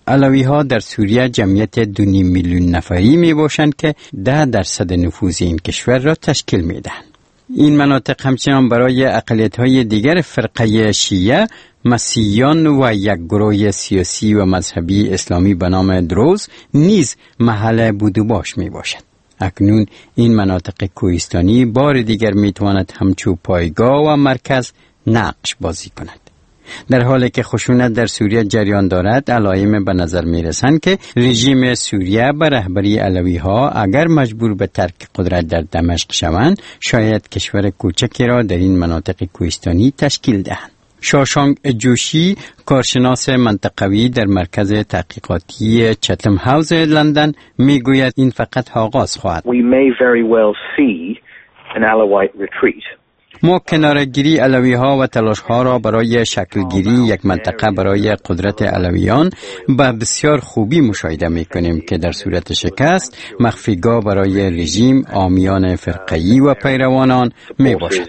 علوی ها در سوریه جمعیت 2.5 میلیون نفری می باشند که 10% نفوذ این کشور را تشکیل می دهند. این مناطق همچنان برای اقلیت های دیگر فرقه شیعه، مسیحیان و یک گروه سیاسی و مذهبی اسلامی به نام دروز نیز محل بود و باش می باشد. اکنون این مناطق کوهستانی بار دیگر می تواند همچو پایگاه و مرکز نقش بازی کند. در حالی که خشونت در سوریه جریان دارد، علائم به نظر می رسند که رژیم سوریه به رهبری علوی ها اگر مجبور به ترک قدرت در دمشق شوند، شاید کشور کوچکی را در این مناطق کوهستانی تشکیل دهند. شاشانگ جوشی، کارشناس منطقوی در مرکز تحقیقاتی چتم هاوس لندن، می گوید این فقط آغاز خواهد. We may very well see an Alawite retreat. ما کنارگیری علوی ها و تلاش ها را برای شکلگیری یک منطقه برای قدرت علویان به بسیار خوبی مشاهده می کنیم که در صورت شکست مخفیگاه برای رژیم، عامیان فرقه‌ای و پیروانان می باشد.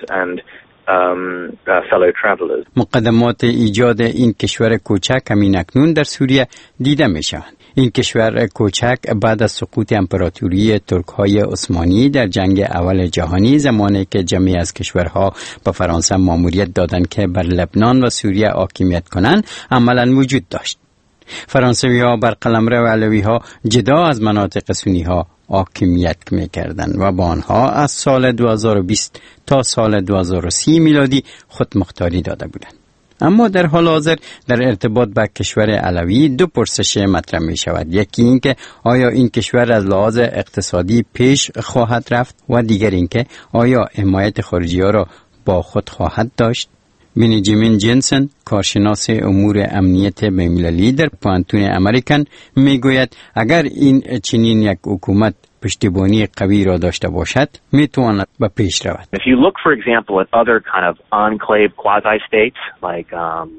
مقدمات ایجاد این کشور کوچک همین اکنون در سوریه دیده می شوند. این کشور کوچک بعد از سقوط امپراتوری ترک‌های عثمانی در جنگ اول جهانی، زمانی که جمعی از کشورها به فرانسه ماموریت دادند که بر لبنان و سوریه حاکمیت کنند، عملاً وجود داشت. فرانسوی‌ها بر قلمرو علوی‌ها جدا از مناطق سنی‌ها حاکمیت می‌کردند و با آنها از سال 2020 تا سال 2030 میلادی خودمختاری داده بودند. اما در حال حاضر در ارتباط با کشور علوی دو پرسش مطرح می شود. یکی این که آیا این کشور از لحاظ اقتصادی پیش خواهد رفت و دیگر این که آیا حمایت خارجی ها را با خود خواهد داشت. بنجامین جنسن، کارشناس امور امنیت بین‌المللی در پوانتون امریکن، می گوید اگر این چنین یک حکومت پشتیبانی قوی را داشته باشد میتواند به پیش رود. If you look for example at other kind of enclave quasi states like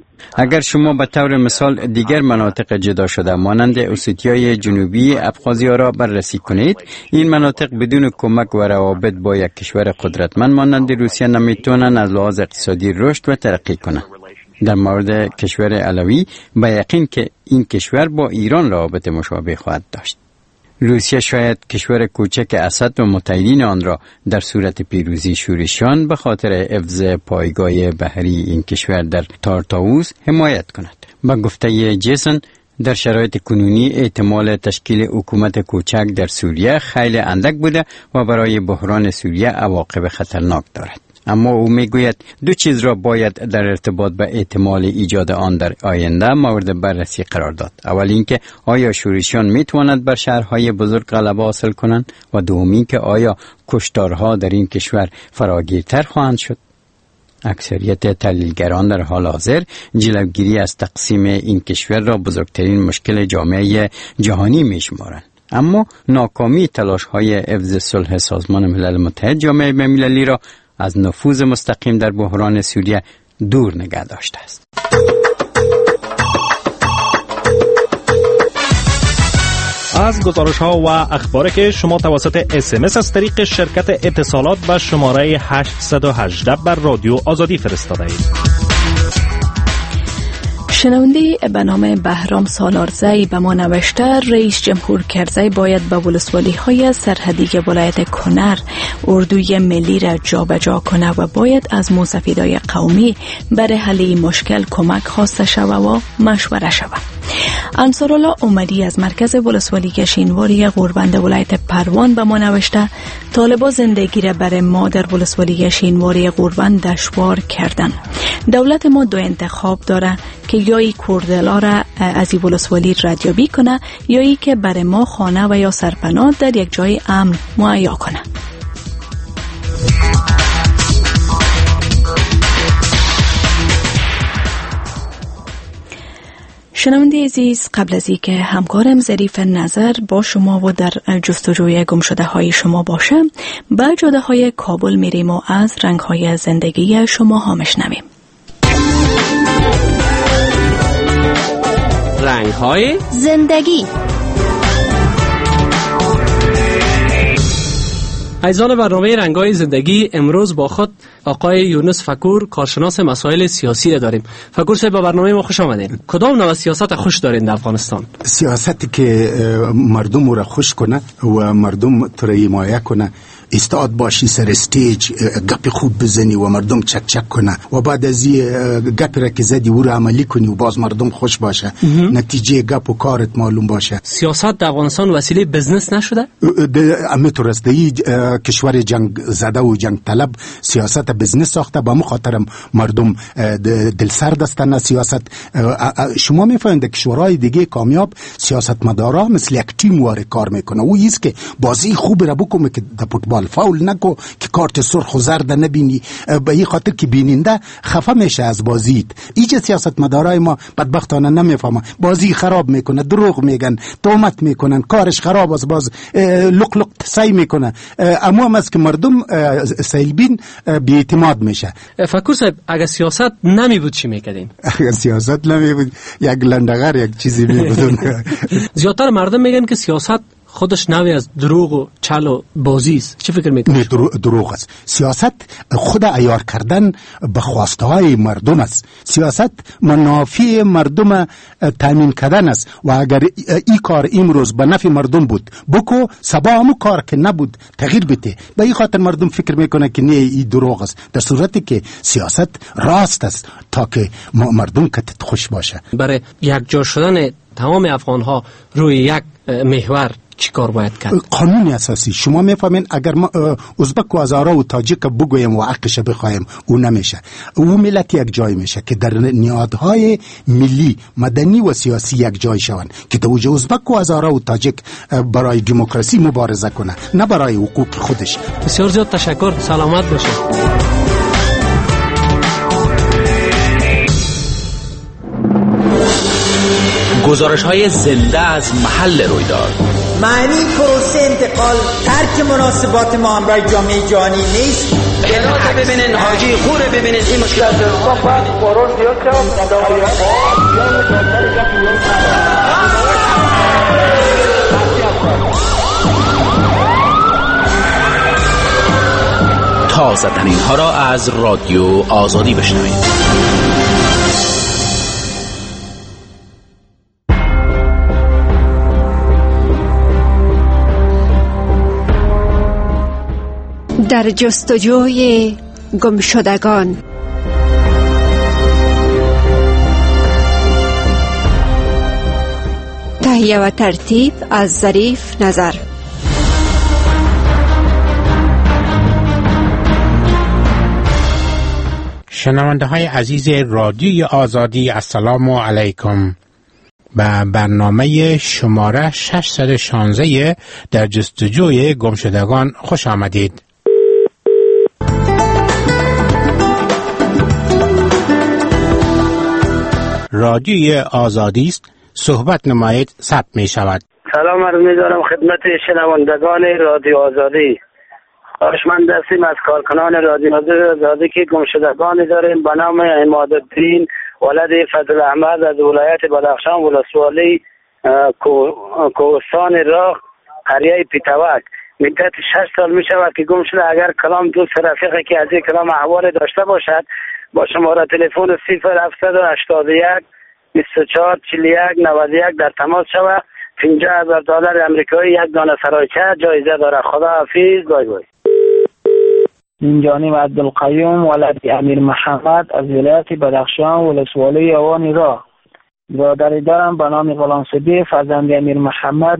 اگر شما به طور مثال دیگر مناطق جدا شده مانند اوستیای جنوبی ابخازیا را بررسی کنید، این مناطق بدون کمک و روابط با یک کشور قدرتمند مانند روسیه نمیتونن از لحاظ اقتصادی رشد و ترقی کنند. در مورد کشور علوی به یقین که این کشور با ایران روابط مشابه خواهد داشت. روسیه شاید کشور کوچک اسد و متحدین آن را در صورت پیروزی شورشیان به خاطر حفظ پایگاه بحری این کشور در تارتاوس حمایت کند. با گفته جیسن، در شرایط کنونی احتمال تشکیل حکومت کوچک در سوریه خیلی اندک بوده و برای بحران سوریه عواقب خطرناک دارد. اما او میگوید دو چیز را باید در ارتباط به احتمال ایجاد آن در آینده مورد بررسی قرار داد. اول اینکه آیا شورشیان میتوانند بر شهرهای بزرگ غلبه حاصل کنند و دوم اینکه آیا کشتارها در این کشور فراگیرتر خواهند شد. اکثریت تحلیلگران در حال حاضر جلوگیری از تقسیم این کشور را بزرگترین مشکل جامعه جهانی میشمارند. اما ناکامی تلاش‌های حفظ صلح سازمان ملل متحد جامعه بین‌المللی را از نفوذ مستقیم در بحران سوریه دور نگه داشته است. از گزارش‌ها و اخباری که شما توسط SMS از طریق شرکت اتصالات به شماره 818 بر رادیو آزادی فرستاده اید. شنونده به نام بهرام سالارزی به ما نوشته رئیس جمهور کرزی باید به ولسوالی های سرحدی ولایت کنر اردوی ملی را جابجا کنه و باید از موسفیدای قومی برای حل این مشکل کمک خواسته شوه و مشوره شوه. انصارالله اومدی از مرکز ولسوالی شینواری غوربند ولایت پروان به ما نوشته طالبا زندگی را برای ما در ولسوالی شینواری غوربند دشوار کردن. دولت ما دو انتخاب داره که یایی کردلا را از این ولسوالی ردیابی کنه یایی که برای ما خانه و یا سرپناه در یک جای امن مهیا کنه. شنونده عزیز، قبل از اینکه همکارم ظریف نظر با شما و در جستجوی گمشده های شما باشه، به جاده های کابل میریم و از رنگ های زندگی شما ها مشنویم. رنگ های زندگی. عزیزان برنامه رنگای زندگی، امروز با خود آقای یونس فکور، کارشناس مسائل سیاسی داریم. فکور صاحب، به برنامه ما خوش آمدید. کدام نوع سیاست خوش دارین در افغانستان؟ سیاستی که مردم را خوش کنه و مردم را حمایت کنه، استاد باشی سر استیج گپ خوب بزنی و مردم چک چک کنه و بعد از گپ را که زدی او را عملی کنی و باز مردم خوش باشه، نتیجه گپ و کارت معلوم باشه. سیاست در افغانستان وسیله بزنس نشده؟ همینطور است. کشور جنگ زده و جنگ طلب سیاست بزنس ساخته، با مخاطرم مردم دلسرد هستند. سیاست شما میفهمید کشورهای دیگه کامیاب سیاستمدارا مثل یک تیم واره کار میکنه. او است که بازی خوب را بکنه که در فوتبال فاول نکو، که کارت سرخ و زرد نبینی، به این خاطر که بیننده خفه میشه از بازیت. اینجا سیاستمدارای ما بدبختانه نمیفهمه، بازی خراب میکنه، دروغ میگن، تهمت میکنن، کارش خراب است، باز لق لق سعی میکنه. اما هم است که مردم سیلبین بی اعتماد میشه. فکر صاحب، اگه سیاست نمی بود چی میکردین؟ اگه سیاست نمی بود یک لندغر یک چیزی میبودن. زیادتر مردم میگن که سیاست خودش نوعی از دروغ و چل و بازی است. چه فکر میکنی؟ دروغ است. سیاست خود عیار کردن به خواسته های مردم است. سیاست منافع مردم تامین کردن است و اگر این کار امروز به نفع مردم بود بکو، سبا همون کار که نبود تغییر بده. به این خاطر مردم فکر میکنه که نه، این دروغ است، در صورتی که سیاست راست است تا که مردم کتت خوش باشه. برای یک جا شدن تمام افغان ها روی یک محور چی کار باید کرد؟ قانون اساسی. شما میفهمین اگر ما ازبک و هزاره و تاجیک بگویم و حقش بخوایم، او نمیشه. او ملت یک جای میشه که در نهادهای ملی، مدنی و سیاسی یک جای شوند که توجه ازبک و هزاره و تاجیک برای دموکراسی مبارزه کنه، نه برای حقوق خودش. بسیار زیاد تشکر. سلامت باشید. گزارش‌های زنده از محل رویداد. معنی پروسه انتقال ترک مناسبات ما هم برای جامعه جهانی نیست. هرات ببینین، حاجی خور ببینین، این مشکلات تازه ترین ها را از رادیو آزادی بشنوید. در جستجوی گمشدگان. تهیه و ترتیب از ظریف نظر. شنونده های عزیز رادیوی آزادی، السلام علیکم. به برنامه شماره 616 در جستجوی گمشدگان خوش آمدید. رادیوی آزادی است، صحبت نمایید، ثبت می شود. سلام عرض می دارم خدمت شنوندگان رادیو آزادی. خواهشمند هستیم از کارکنان رادیو آزادی که گمشدگانی داریم به نام عمادالدین ولد فضل احمد از ولایت بدخشان، ولسوالی کوهستان راه، قریه پیتوک. مدت 6 سال می شود که گم شده. اگر کلام دوست رفیقی که از این کلام احوال داشته باشد، با شماره تلفن 0781 24 41 91 در تماس شود. $50,000 آمریکایی، یک دانه سرایچه جایزه داره. خدا حافظ. بای بای. من جانب عبدالقیوم ولد امیر محمد از ولایت بدخشان، ولسوالی اوانی راه. برادری دارم به نام غلام صدیق فرزند امیر محمد.